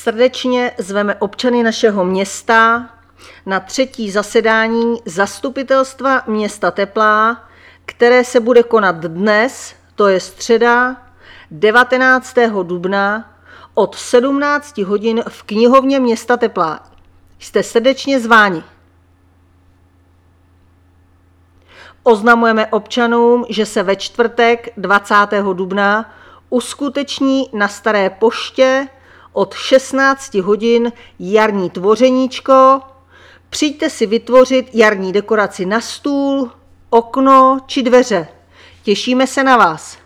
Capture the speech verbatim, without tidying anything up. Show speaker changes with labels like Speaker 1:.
Speaker 1: Srdečně zveme občany našeho města na třetí zasedání Zastupitelstva města Teplá, které se bude konat dnes, to je středa devatenáctého dubna od sedmnácti hodin v knihovně města Teplá. Jste srdečně zváni. Oznamujeme občanům, že se ve čtvrtek dvacátého dubna uskuteční na Staré poště od šestnácti hodin jarní tvořeníčko. Přijďte si vytvořit jarní dekoraci na stůl, okno či dveře. Těšíme se na vás.